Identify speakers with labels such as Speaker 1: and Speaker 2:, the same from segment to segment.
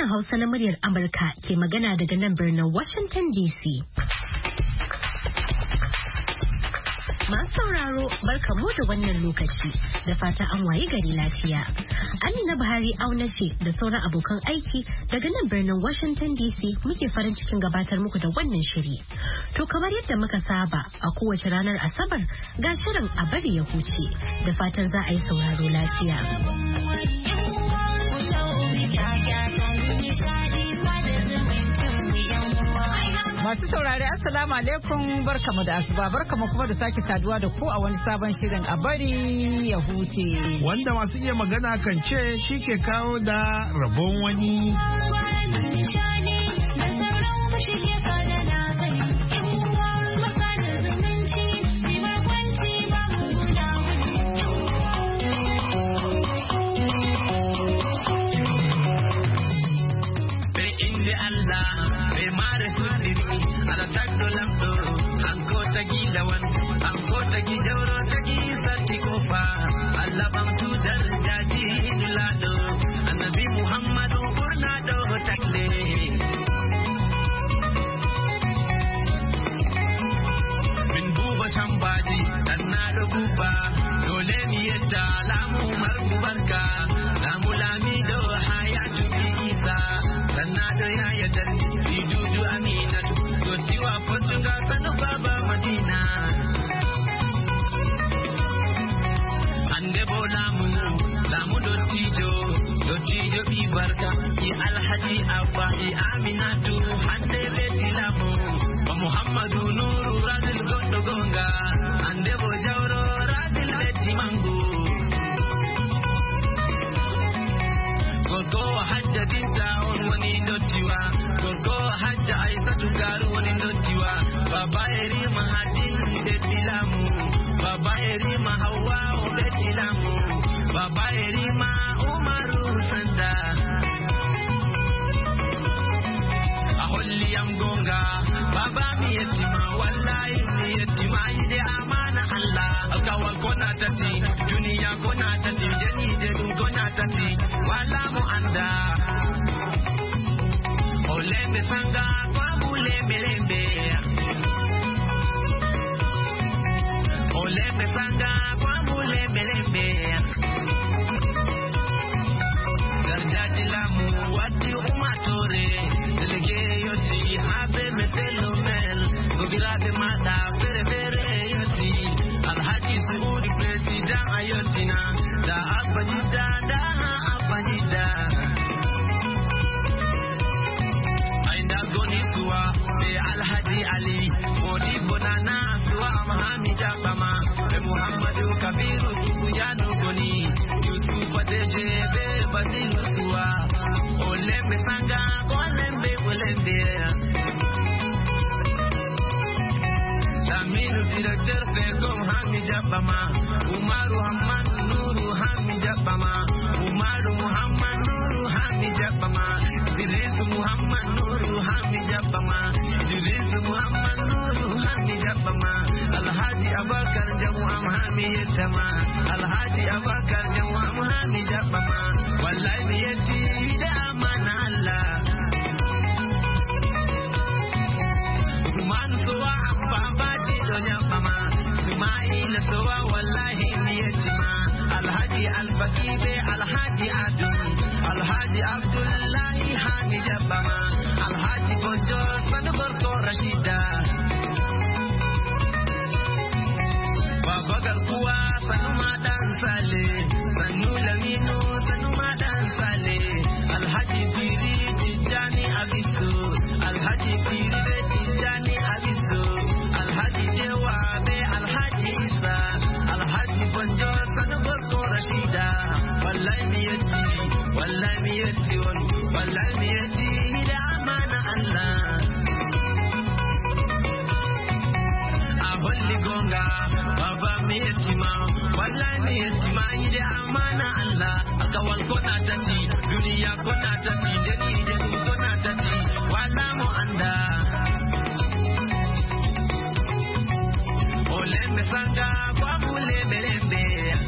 Speaker 1: sashen Hausa na muryar Amurka ke magana daga nan birnin Washington DC. Masu sauraro barkamu da wannan lokaci da fata an wayi gari lafiya. Amina Buhari auna ce da sauran abokan aiki daga nan birnin Washington DC muke farin cikin gabatar muku da wannan shiri. To kamar yadda muka saba a kowace ranar Asabar ga shirin a bari ya huce da fatan za a yi sauraro lafiya.
Speaker 2: Masu saurari assalamu alaikum barkamu da asuba barkamu kuma da sake saduwa da ku a wani sabon shirin a bari ya huce.
Speaker 3: Wanda masu iya magana kan ce shi ke kawo da rabon wani.
Speaker 4: Alhaji Abba Aminatu hande beti lamu Muhammadu Nuru Radil Gondo Gonga ande bo jawro Radil beti mangu Gogo Hajja Binta on wani notiwa Gogo Hajja Aisatu Garu wani notiwa Baba Eri Mahadin beti lamu Baba Eri Mahawa beti lamu Baba Eri Ma Umaru Sanda Yam gonga baba mi yetima wallahi mi yetima ide amana Allah akawal kona tati dunia kona tati jeni jedu kona tati wala mu anda olembe sanga kwa bule melembe olembe sanga kwa bule melembe darjaji lamu wati umatore delege Habe meselo mel, gobirate mata fere fere yoti. Alhaji Saudi President ayotina, da abajida da abajida. Ainda goni suwa be Alhaji Ali, bodi bonana suwa Mahami Jabama, be Muhammadu Kabiru Sukuyanu goni, Yusuf Adeje be Badilu suwa. Olembe sanga, olembe olembe. Aminu directeur Begum Hami Jabama Umaru Hamman Nuru Hami Jabama Umaru Muhammad Nuru Hami Jabama Idris Muhammad Nuru Hami Jabama Idris Muhammad Nuru Hami Jabama Alhaji Abakar Jamuam Hami Yetama Alhaji Abakar Jamuam Hami Jabama Wallahi yeti da amana Allah Man suwa abba Ismail suwa wallahi niyatima Alhaji Al-Fakibe Alhaji Adu Alhaji Abdullahi Hami Jabama Alhaji Bonjo Sanubarko Rashida Baba Garkuwa Sanu Madan Sale Sanu Laminu Sanu Madan Sale Alhaji Piri Tijani Abisu Alhaji Piri Tijani Abisu Alhaji Dewa Alhaji Isa Alhaji Bonjo Sanubarko Rashida Wallahi miyati wallahi miyati da amana Allah Aholli gonga baba miyati ma wallahi miyati ma da amana Allah akawal kona tati duniya kona tati dani da kona tati wala mu anda Olembe sanga kwa bule melembe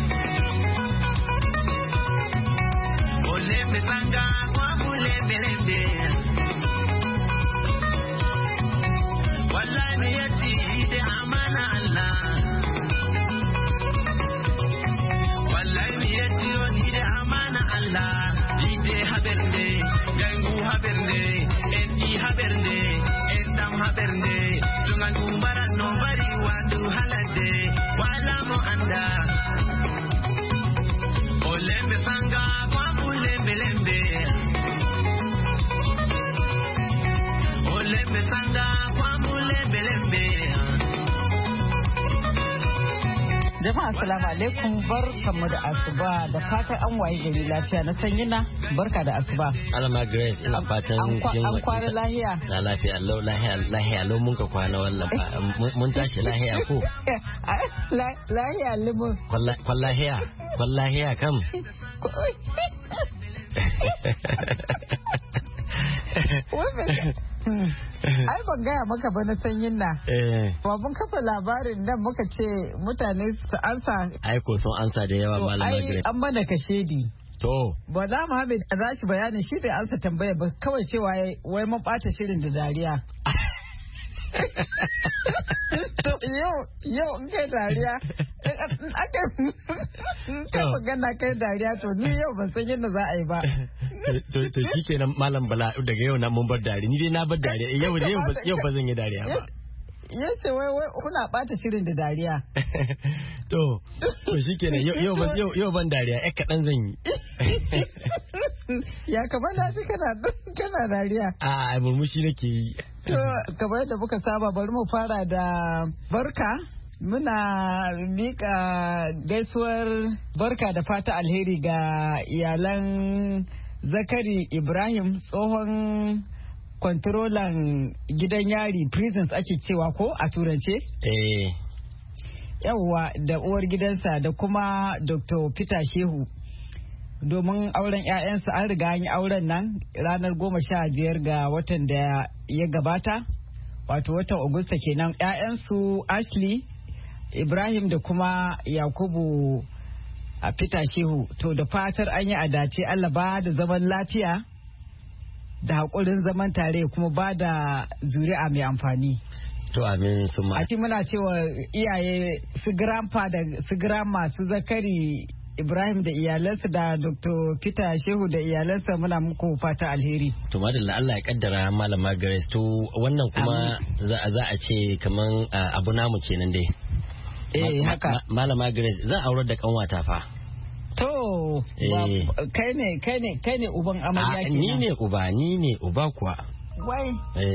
Speaker 4: Olembe sanga kwa bule melembe habernde tungan kumbaran no bari wadu halade wala mo anda olembe sanga kwa mulembe lembe olembe sanga kwa mulembe lembe.
Speaker 2: Jama'a assalamu alaikum, barkamu da asuba da fatan an waye gari lafiya na sanyi na barka da asuba.
Speaker 5: Alama Grace ina fatan
Speaker 2: an kwana lahiya.
Speaker 5: Na lafiya lau lahiya lau mun ka kwana wallan mun tashi lahiya ko.
Speaker 2: Lahiya limu.
Speaker 5: Kwallahiya kam.
Speaker 2: Ai ban gaya maka ba na sanyin na. Ba mun kafa labarin nan muka ce mutane su ansa.
Speaker 5: Ai ko sun ansa da yawa malama Grace.
Speaker 2: An mana kashedi.
Speaker 5: To.
Speaker 2: Bala Muhammad a zashi bayanin shi bai ansa tambaya ba kawai cewa wai mun bata shirin da dariya. To yau in kai dariya aka magana kai dariya to ni yau ban san yadda za a yi ba.
Speaker 5: To shi kenan malam Bala daga yau na mun bar dariya ni dai na bar dariya yau ba zan yi dariya ba.
Speaker 2: Ya ce wai kuna bata shirin da dariya.
Speaker 5: To shi kenan yau ban dariya ya kaɗan zan yi.
Speaker 2: Ya kamar na ji kana dariya.
Speaker 5: A murmushi nake yi.
Speaker 2: To kamar yadda muka saba bari mu fara da barka. Muna mika gaisuwar barka da fata alheri ga iyalan Zakari Ibrahim tsohon kwantarolan gidan yari prisons ake cewa ko a turance? Yawwa da uwar gidansa da kuma Dr. Peter Shehu domin auren 'ya'yansa an riga an yi auren nan ranar 15 ga watan da ya gabata wato watan Agusta kenan 'ya'yansu Ashley Ibrahim da kuma Yakubu a Peter Shehu to da fatar an yi adace Allah ba da zaman lafiya da haƙurin zaman tare kuma ba da zuri'a mai amfani.
Speaker 5: To amin suma.
Speaker 2: A muna cewa iyaye su grandpa da su grandma su Zakari Ibrahim da iyalansa da Dr. Peter Shehu da iyalansa muna muku fata alheri.
Speaker 5: To madalla Allah ya kaddara malama Grace to wannan kuma za a ce kaman abu namu kenan dai.
Speaker 2: Haka.
Speaker 5: Malama Grace zan aurar da kanwata fa.
Speaker 2: To kai ne uban amarya kenan.
Speaker 5: Ni ne uba kuwa.
Speaker 2: Wai.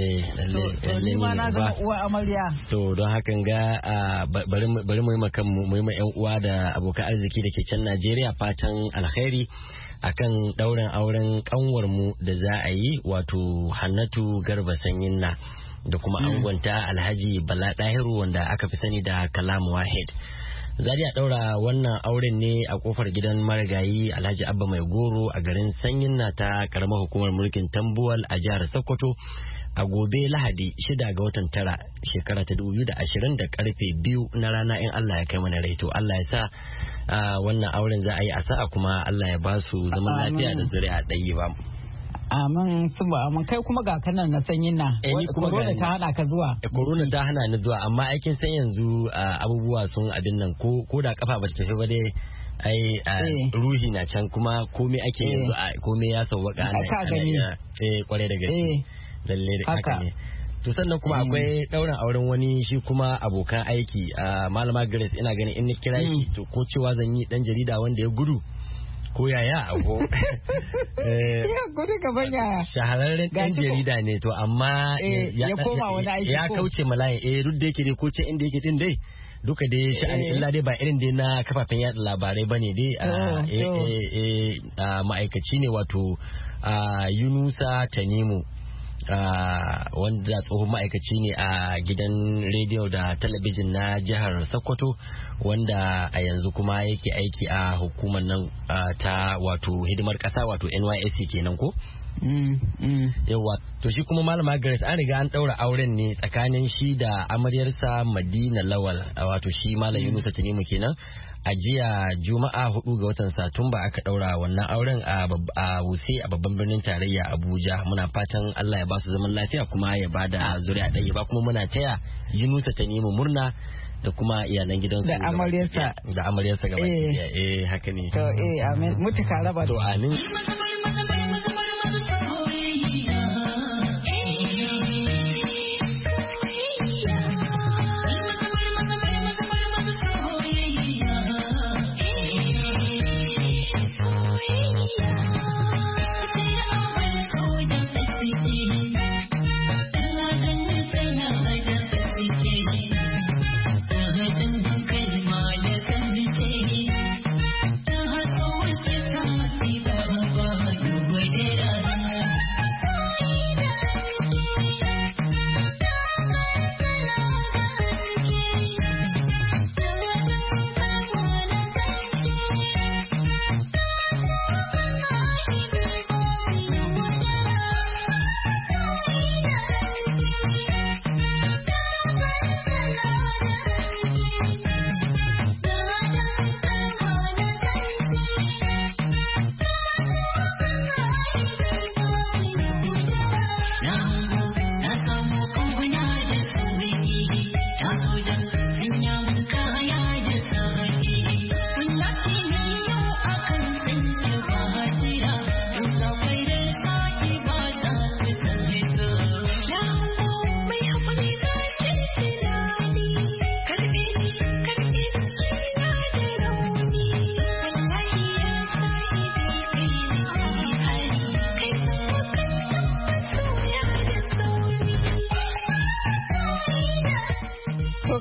Speaker 5: Lalle
Speaker 2: ma na zama uwa amarya.
Speaker 5: To don hakan ga bari mu yi makan mu yi ma yan uwa da abokan arziki da ke can Najeriya fatan alkhairi akan ɗaurin auren kanwar mu da za a yi wato Hannatu Garba Sanyinna da kuma angonta Alhaji Bala Dahiru wanda aka fi sani da Kalam Wahid. Zari a ɗaura wannan auren ne a kofar gidan marigayi Alhaji Abba Mai Goro a garin Sanyinna ta karamar hukumar mulkin Tambuwal a jihar Sokoto a gobe Lahadi 6 ga watan 9 shekara ta 2020 da karfe 2 na rana in Allah ya kai mana rai. To Allah ya sa wannan auren za a yi a sa'a kuma Allah ya ba su zaman lafiya da zuri'a ɗaya ba.
Speaker 2: Amin amin kai kuma ga kanan na sanyin na corona ta hana ka zuwa.
Speaker 5: Corona ta hana ni zuwa amma aikin san yanzu abubuwa sun abin nan ko da kafa ba ta tafi ba dai ai ruhi na can kuma komai ake yanzu komai ya sauwaka ana kwarai da gaske lalle da haka ne. To sannan kuma akwai ɗaurin auren wani shi kuma abokan aiki malama Grace ina ganin in ni kira shi to ko cewa zan yi dan jarida wanda ya gudu ko yaya ago
Speaker 2: ya gudu gaban yaya
Speaker 5: shahararren ɗan jarida ne to amma
Speaker 2: ya koma wani aiki
Speaker 5: ya kauce malayin duk da yake dai ko ce inda yake din dai duka dai sha'ani illa dai ba irin dai na kafafen yada labarai bane dai ma'aikaci ne wato Yunusa Tanimu wanda tsohon ma'aikaci ne a gidan rediyo da talabijin na jihar Sokoto wanda a yanzu kuma yake aiki a hukumar nan ta wato hidimar kasa wato NYSC kenan ko? Yawa to shi kuma malama Grace an riga an daura auren ne tsakanin shi da amaryarsa Madina Lawal wato shi malam Yunusa Tanimu kenan a jiya Juma'a 4 ga watan Satumba aka daura wannan auren a Wuse a babban birnin tarayya Abuja. Muna fatan Allah ya ba su zaman lafiya kuma ya ba da zuriya ɗaya ba kuma muna taya Yunusa Tanimu murna da kuma iyalan gidansu
Speaker 2: da amaryarsa
Speaker 5: gaba haka ne
Speaker 2: to amin mutuka raba
Speaker 5: to amin.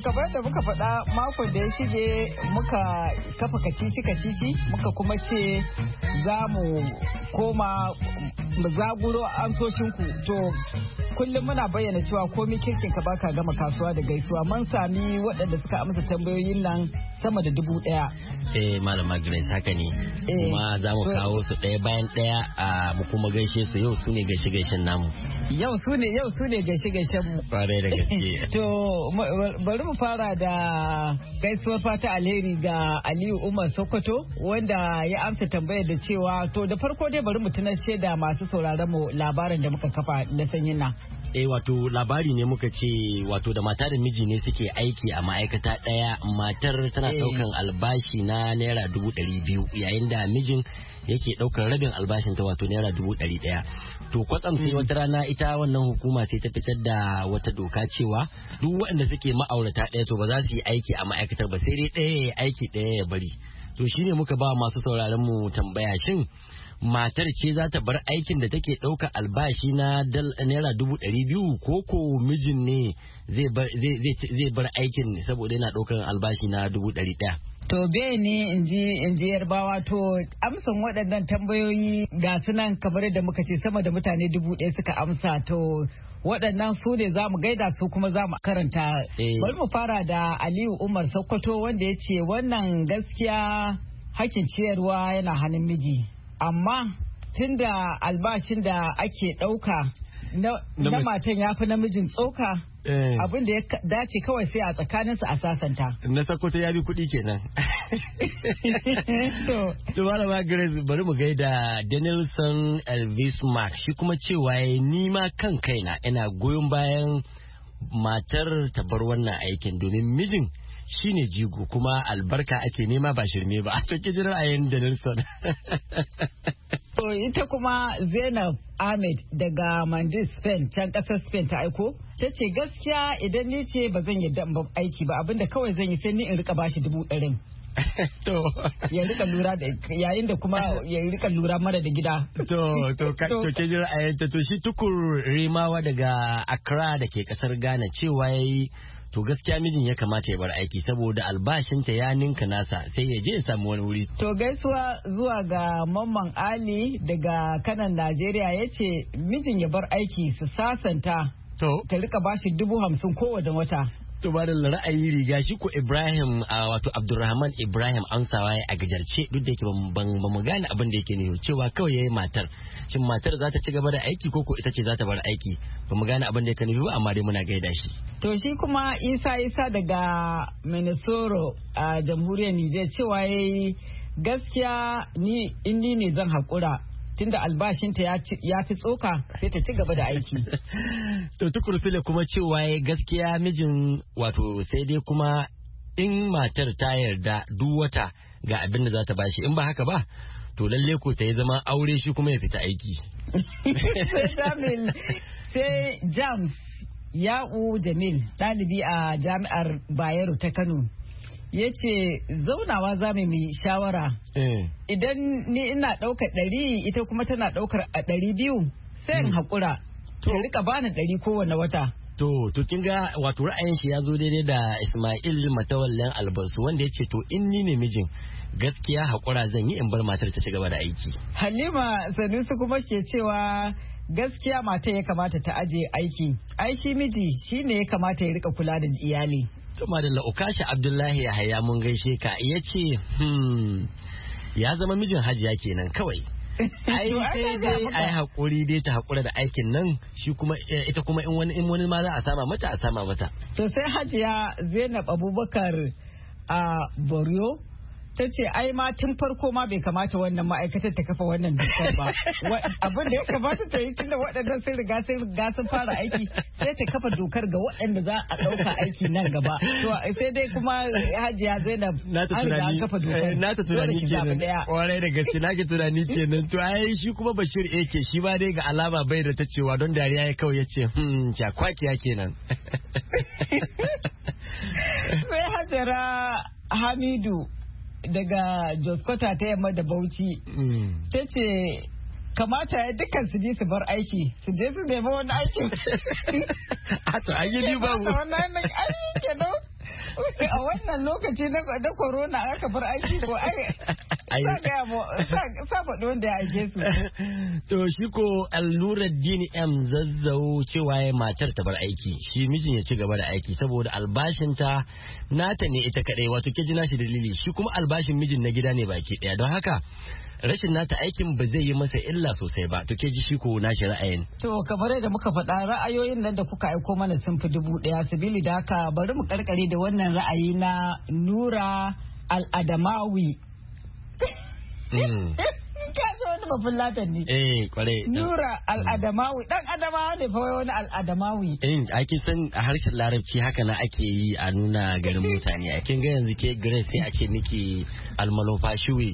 Speaker 2: kamar da muka faɗa makon da ya shige muka kafa kacici muka kuma ce za mu koma mu zaguro amsoshinku to kullum muna bayyana cewa komi kirkin ka baka gama kasuwa da gaisuwa mun sami waɗanda suka amsa tambayoyin nan sama da 1,000.
Speaker 5: Malama Grace haka ne kuma za mu kawo su ɗaya bayan ɗaya a mu kuma gaishe su yau su ne gaishe-gaishen namu.
Speaker 2: Yau su ne gaishe-gaishen mu.
Speaker 5: Kwarai da gaske.
Speaker 2: To bari mu fara da gaisuwar fata alheri ga Aliyu Umar Sokoto wanda ya amsa tambayar da cewa to da farko dai bari mu tunashe da masu sauraron mu labarin da muka kafa na sanyin nan.
Speaker 5: Wato labari ne muka ce wato da mata da miji ne suke aiki a ma'aikata ɗaya matar tana ɗaukan albashi na naira 200,000 yayin da mijin yake ɗaukar rabin albashin ta wato naira 100,000. To kwatsam sai wata rana ita wannan hukuma sai ta fitar da wata doka cewa duk waɗanda suke ma'aurata ɗaya to ba za su yi aiki a ma'aikatar ba sai dai ɗaya ya aiki ɗaya ya bari. To shine muka ba masu sauraron mu tambaya shin matar ce za ta bar aikin da take ɗauka albashi na naira 200,000 ko mijin ne zai bar aikin saboda yana ɗaukar albashi na 100,000.
Speaker 2: To be ne in ji yarbawa to amsan waɗannan tambayoyi ga sunan kamar da muka ce sama da mutane 1,000 suka amsa to waɗannan su ne za mu gaida su kuma za mu karanta. Bari mu fara da Aliyu Umar Sokoto wanda ya ce wannan gaskiya hakkin ciyarwa yana hannun miji. Amma tunda albashin da ake ɗauka na matan ya fi namijin tsoka abin da ya dace kawai sai a tsakaninsu a sasanta.
Speaker 5: Na Sokoto ya bi kuɗi kenan. To malama Grace bari mu gaida Danielson Elvis Mark shi kuma cewa ni ma kan kaina ina goyon bayan matar ta bar wannan aikin domin mijin shine jigo kuma albarka ake nema ba shirme ba. To ki jira ayin Danielson.
Speaker 2: To ita kuma Zainab Ahmed daga Mandis Spain can kasar Spain ta aiko ta ce gaskiya idan ni ce ba zan yadda ba aiki ba abinda kawai zan yi sai ni in rika bashi 100,000.
Speaker 5: To
Speaker 2: ya rika lura da yayin da kuma ya rika lura mara da gida.
Speaker 5: To ke jira ayyanta to shi Tukur Rimawa daga Accra da ke kasar Ghana cewa yayi to gaskiya mijin ya kamata ya bar aiki saboda albashinta ya ninka nasa sai ya je ya samu wani wuri.
Speaker 2: To gaisuwa zuwa ga Mamman Ali daga kanan Najeriya ya ce mijin ya bar aiki su sasanta ta rika bashi 50,000 kowane wata.
Speaker 5: To ba da ra'ayi riga shi ko Ibrahim wato Abdulrahman Ibrahim amsawa ya a gajarce duk da yake ba mu gane abin da yake ne cewa kawai yayi matar shin matar za ta ci gaba da aiki ko ita ce za ta bar aiki ba mu gane abin da yake nufi ba amma dai muna gaida shi.
Speaker 2: To shi kuma Isa daga Minnesota a jamhuriyar Nijar cewa yayi gaskiya ni ne zan haƙura tunda albashinta ya fi tsoka sai ta ci gaba da aiki.
Speaker 5: To Tukur Sule kuma cewa gaskiya mijin wato sai dai kuma in matar ta yarda duk wata ga abin da za ta bashi in ba haka ba to lalle ko ta yi zama aure shi kuma ya fita aiki.
Speaker 2: Sai James Ya'u Jamil ɗalibi a jami'ar Bayero ta Kano. Ya ce zaunawa za mu yi shawara idan ni ina ɗaukar 100 ita kuma tana ɗaukar 200 sai in haƙura ta rika bani 100 kowane wata.
Speaker 5: To kin ga wato ra'ayin shi ya zo daidai da Ismail Matawallan Albasu wanda ya ce to in ni ne mijin gaskiya haƙura zan yi in bar matar ta ci gaba da aiki.
Speaker 2: Halima Sanusi kuma ke cewa gaskiya mata ya kamata ta aje aiki ai shi miji shi ne ya kamata ya rika kula da iyali.
Speaker 5: Tuma da La'ukashi Abdullahi Yahaya mun gaishe ka ya ce ya zama mijin hajiya kenan kawai. Ai sai dai ai hakuri dai ta hakura da aikin nan shi kuma ita kuma in wani ma za a sama mata.
Speaker 2: To sai Hajiya Zainab Abubakar a Boryo ta ce ai ma tun farko ma bai kamata wannan ma'aikatar ta kafa wannan dokar ba abin da ya kamata ta yi tunda waɗannan sun riga sun fara aiki sai ta kafa dokar ga waɗanda za a ɗauka aiki nan gaba to sai dai kuma Hajiya Zainab an riga an kafa dokar
Speaker 5: na ta tunani kenan kwarai da gaske na ke tunani kenan to ai shi kuma Bashir yake shi ba dai ga alama bai da ta cewa don dariya ya kawai ya ce jakwakiya kenan.
Speaker 2: Sai Hajara Hamidu daga Joskota ta yamma da Bauchi ta ce kamata ya dukkan su je su bar aiki su je su nemi wani aiki.
Speaker 5: A to an yi ni babu.
Speaker 2: Wannan aiki kenan a wannan lokaci na corona aka bar aiki ko sa faɗi wanda ya aike su.
Speaker 5: To shi ko allurar dini zazzau cewa ya matar ta bar aiki shi mijin ya ci gaba da aiki saboda albashinta nata ne ita kadai wato ke ji nashi dalili shi kuma albashin mijin na gida ne baki daya don haka rashin nata aikin ba zai yi masa illa sosai ba to ke ji shi ko nashi ra'ayin.
Speaker 2: To kamar yadda muka faɗa ra'ayoyin nan da kuka aiko mana sun fi 1000 sabili da haka bari mu karkare da wannan ra'ayi na Nura Al-Adamawi. Ka zo wani babban latan ne.
Speaker 5: Kwarai.
Speaker 2: Nura Al-Adamawi dan Adamawa ne fa wani Al-Adamawi.
Speaker 5: Ake san a harshen Larabci haka na ake yi a nuna garin mutane. A kin ga yanzu ke Grace sai a ce miki almalofashiwi.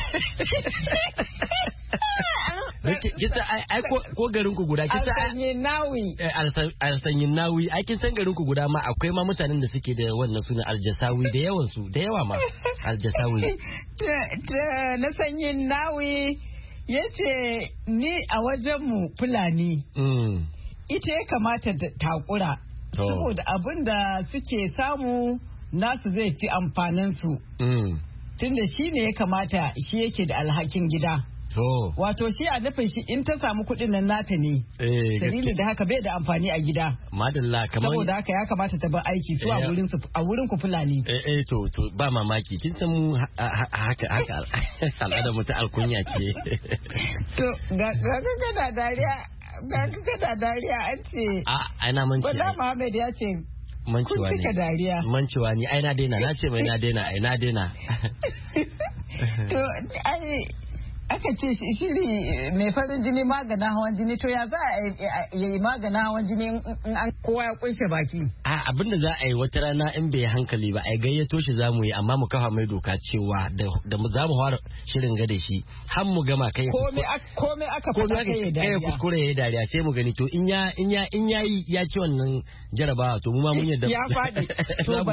Speaker 5: Kisa ai ko garin ku guda kisa Alsanyin Nawi ai kin san garin ku guda ma akwai ma mutanen da suke da wannan sunan Aljasawi da yawan su da yawa ma Aljasawi.
Speaker 2: Na Sanyin Nawi yace ni a wajen mu Fulani. Ita ya kamata ta takura saboda abin da suke samu nasu zai fi amfanin su. Tunda shi ne ya kamata shi yake da alhakin gida. Wato shi a nufin shi in ta samu kuɗin nan nata ne. Sabili da haka bai da amfani a gida.
Speaker 5: Madalla kamar.
Speaker 2: Saboda haka ya kamata ta bar aiki su a wurin ku Fulani.
Speaker 5: To ba mamaki kin san mu haka al'adar mu ta alkunya ce.
Speaker 2: To ga dariya an ce.
Speaker 5: Ana manci.
Speaker 2: Bala Muhammad ya ce.
Speaker 5: Mancewa ne.
Speaker 2: Dariya.
Speaker 5: Mancewa ne ai na daina na ce mai na daina.
Speaker 2: To aka ce shiri mai farin jini maganin hawan jini to ya za a yi maganin hawan jini in an kowa ya kunshe baki.
Speaker 5: Abin da za a yi wata rana in bai hankali ba a gayyato shi za mu yi amma mu kafa mai doka cewa da za mu fara shirin gada shi har mu gama kai
Speaker 2: komai aka faɗa kai
Speaker 5: kuskure ya dariya sai mu gani to in yayi ya ci wannan jarabawa to mu ma mun yadda
Speaker 2: ya faɗi to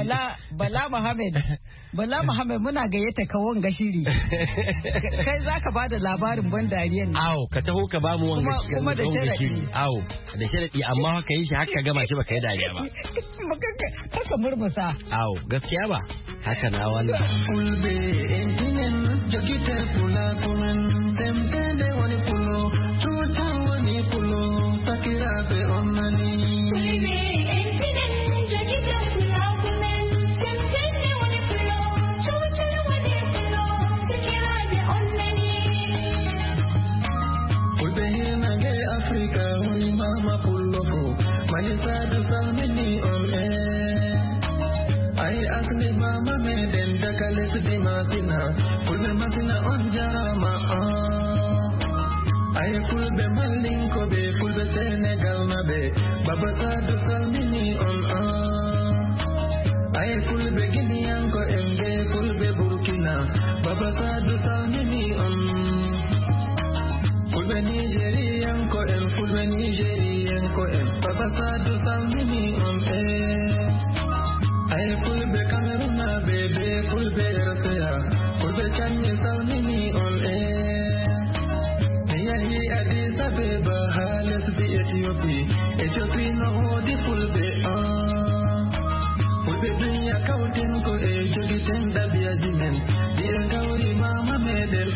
Speaker 2: Bala Muhammad muna gayyata ka wanga shiri kai zaka bada labarin ban dariyan ne.
Speaker 5: Awo ka taho ka ba mu wanga shiri.
Speaker 2: Kuma da sharadi.
Speaker 5: Awo da sharadi amma haka yi shi haka gama shi baka yi dariya ba.
Speaker 2: Haka murmusa.
Speaker 5: Awo gaskiya ba haka na wannan.
Speaker 4: Fulbe entinen jogite kula kumen temtende wani kulo tuta wani kulo takira be onnani. Fulbe entinen jogite kula kumen temtende wani kulo tuta wani kulo takira be onnani. Fulbe hinage Afrika wani mama kulo fo manisa du salmini on Ay asli mama me den dakale sidi masina kulbe masina on jarama ay kulbe malinko be kulbe Senegal na be baba sadu salmini on ay kulbe Guinean ko embe kulbe Burkina baba sadu salmini on kulbe Nigerian ko en kulbe Nigerian ko en baba sadu salmini on ay kulbe Cameroon bebe kulbe Eritrea kulbe Kenya salmini on yahi Addis Ababa halas di Ethiopia no hodi kulbe kulbe dunya kautin ko jogi tenda biya jimen dia gauri mama medel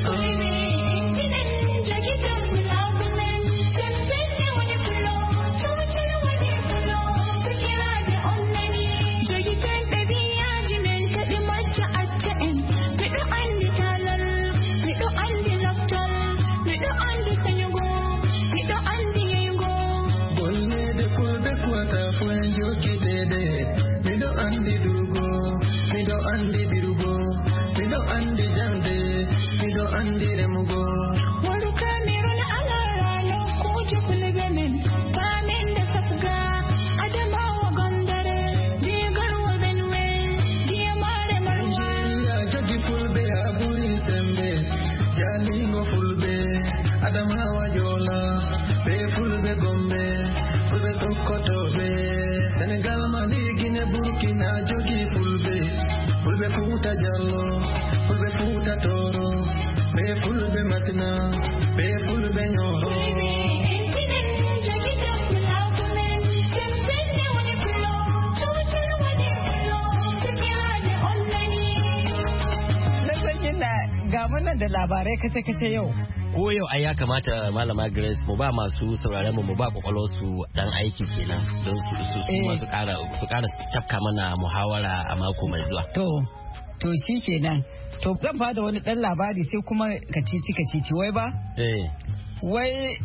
Speaker 2: nan da labarai kace yau.
Speaker 5: Ko yau ai ya kamata Malama Grace mu ba masu sauraron mu ba kwakwalwar su dan aiki kenan don su kara tafka mana muhawara a mako mai zuwa.
Speaker 2: To shi kenan. To zan fada wani dan labari sai kuma kacici wai ba? Wai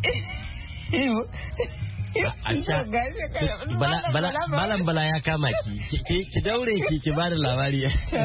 Speaker 5: Bala ya kama ki daure ki ba da labari.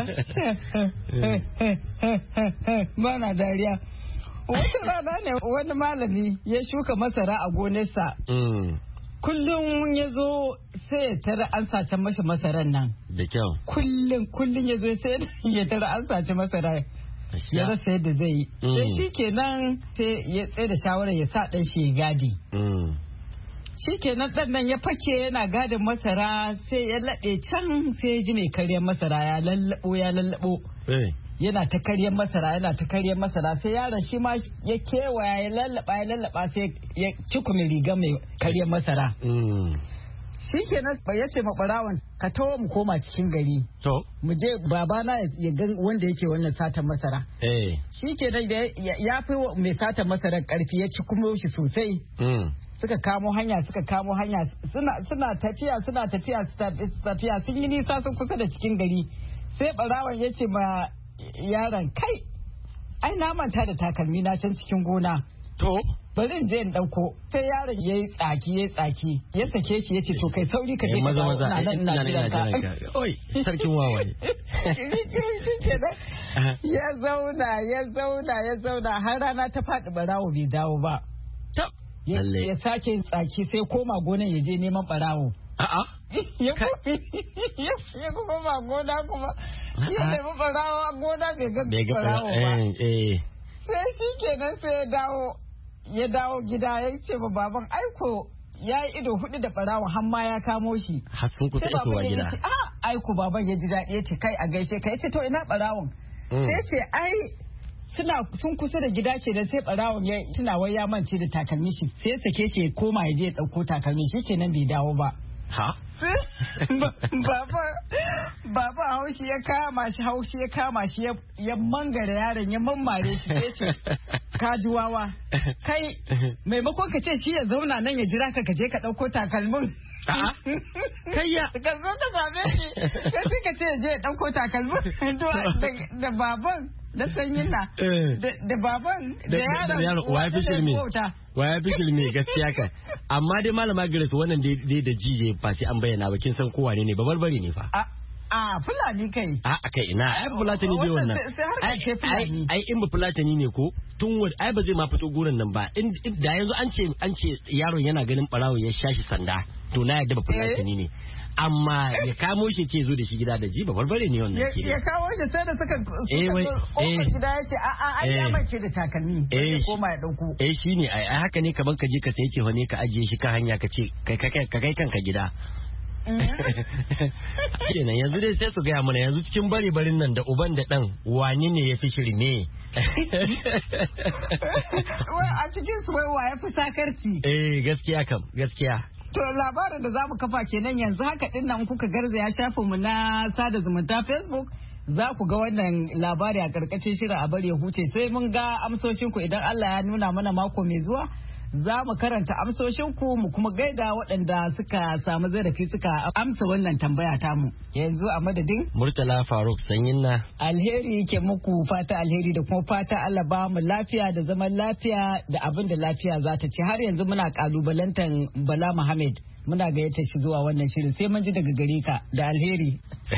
Speaker 2: Bana dariya. Wata rana ne wani malami ya shuka masara a gonarsa. Kullum ya zo sai ya tara an sace mashi masaran nan.
Speaker 5: Da kyau.
Speaker 2: Kullum ya zo sai ya tara an sace masara. Ya rasa yadda zai yi. Sai shi kenan sai ya tsaye da shawarar ya sa ɗan shi ya gadi. Shi kenan ɗan nan ya fake yana gadin masara sai ya laɗe can sai ya ji mai karyar masara ya lallabo. Yana ta karyar masara sai yaron shi ma ya kewaya ya lallaba sai ya cikume riga mai karyar masara. Shi kenan ya ce maɓarawan ka tawo mu koma cikin gari. Mu je babana ya ga wanda yake wannan satan masara. Shi kenan ya fi mai satan masara karfi ya cikume shi sosai. Suka kamo hanya suna tafiya sun yi nisa sun kusa da cikin gari. Sai ɓarawan ya ce ma yaron kai ai na manta da takalmi na can cikin gona. Bari in je in dauko. Sai yaron yayi tsaki ya sake shi yace to kai sauri ka je ka
Speaker 5: maza
Speaker 2: ina jiran ka.
Speaker 5: Oi sarkin wawaye.
Speaker 2: Ya zauna har rana ta faɗi barawo bai dawo ba. Ya sake yin tsaki sai koma gonan ya je neman barawo. Ya koma gona kuma ya nemi barawo a gona bai ga barawo ba. Sai shi kenan sai ya dawo gida ya ce ba baban aiko ya yi ido hudu da barawo har ma ya kamo shi.
Speaker 5: Har sun kusa isowa gida.
Speaker 2: Aiko baban ya ji daɗi ya ce kai a gaishe ka ya ce to ina barawon. Sai ce ai sun kusa da gida ke da sai barawon ya tuna wai ya mance da takalmi shi sai ya sake shi ya koma ya je ya ɗauko takalmi shi kenan bai dawo ba. Baba haushi ya kama shi ya mangare yaron ya mammare shi sai ce ka ji wawa kai maimakon ka ce shi ya zauna nan ya jira ka je ka ɗauko takalmin.
Speaker 5: Kayya
Speaker 2: ka zo ka same shi sai ka ce je ya ɗauko takalmin da baban da sanyin na da baban da yaron
Speaker 5: waya fi shirme gaskiya kan amma dai malama Grace wannan dai da jiye ba sai an bayyana ba kin san kowa ne ba barbare ne fa
Speaker 2: Fulani kai
Speaker 5: kai ina ai Fulatani bai wannan ai in ba Fulatani ne ko tun wani ai ba zai ma fito gurin nan ba da yanzu an ce yaron yana ganin barawo ya shashi sanda to na yadda ba Fulatani ne amma ya kamo shi ce zo da shi gida da ji ba barbare ne wannan ke
Speaker 2: ya kawo shi sai da suka kofar gida yake ai ya mace da takalmi ya koma ya dauko
Speaker 5: shine ai haka ne kaman ka je ka sai ce wani ka ajiye shi kan hanya ka ce ka kai kanka gida kenan yanzu dai sai su gaya mana yanzu cikin barin nan da uban da dan wani ne ya fi shirme
Speaker 2: a cikin su wai wa ya fi sakarci
Speaker 5: gaskiya
Speaker 2: To labarin da za mu kafa kenan yanzu haka din nan kuka garzaya shafinmu na sada zumunta Facebook za ku ga wannan labari a karkashin shirin a bari ya huce sai mun ga amsoshinku idan Allah ya nuna mana mako mai zuwa za mu karanta amsoshinku mu kuma gaida waɗanda suka samu zarafi suka amsa wannan tambaya tamu yanzu a madadin
Speaker 5: Murtala Faruk Sanyinna
Speaker 2: alheri ke muku fata alheri da kuma fata Allah ba mu lafiya da zaman lafiya da abin da lafiya za ta ci har yanzu muna kalubalantan Bala Muhammad muna gayyata shi zuwa wannan shirin sai mun ji daga gare ka da alheri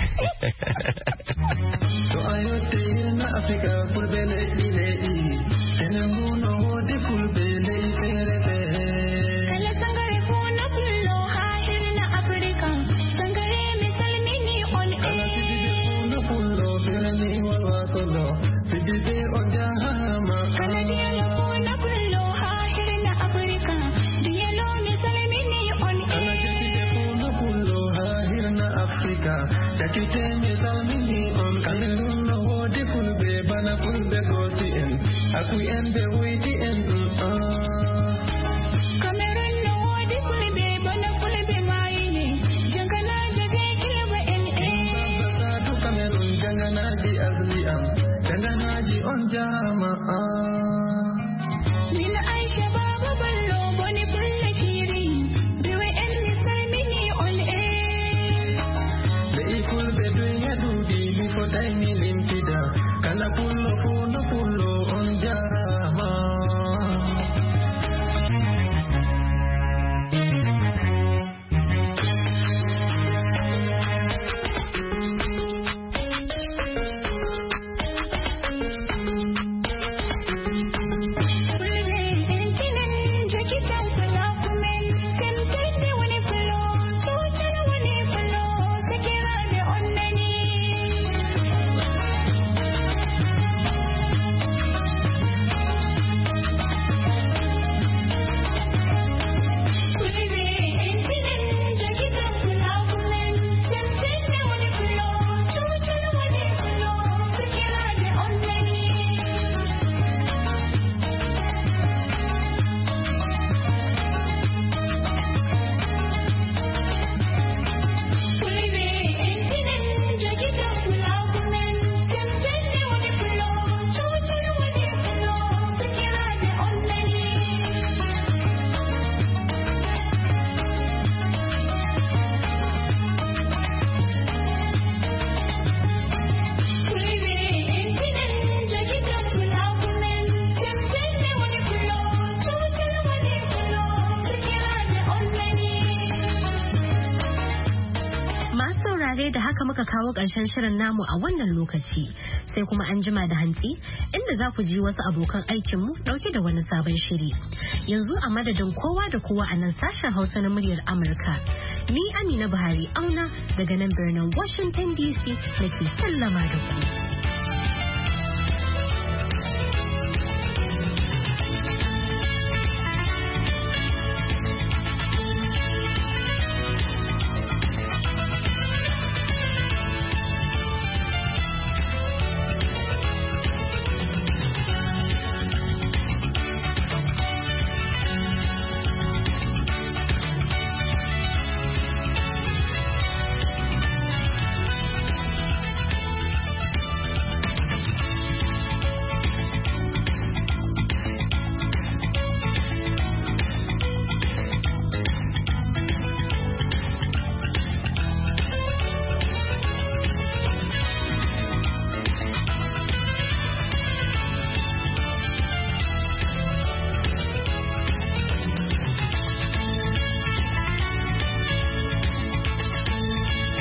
Speaker 4: to ayote na Afrika fulbele ile tenenguno de fulbele ferete kala sangare fona fullo hahir na Afrika sangare misalmini on kala sidide fona fullo ferani walwatolo sidide ojahama kala dialo fona fullo hahir na Afrika dialo misalmini on kala sidide fona fullo hahir na Afrika jakite misalmini on kamerun wodi fulbe bana fulbe gosi en aku ende witi en Cameroon no wodi fulbe bana fulbe maini jangana jabe kilba en babata to Cameroon jangana ji azli am jangana ji on jama
Speaker 1: saurare da haka muka kawo ƙarshen shirin namu a wannan lokaci. Sai kuma an jima da hantsi inda za ku ji wasu abokan aikinmu ɗauke da wani sabon shiri. Yanzu a madadin kowa da kowa a nan sashen Hausa na muryar Amurka. Ni Amina Buhari auna daga nan birnin Washington DC nake sallama da ku.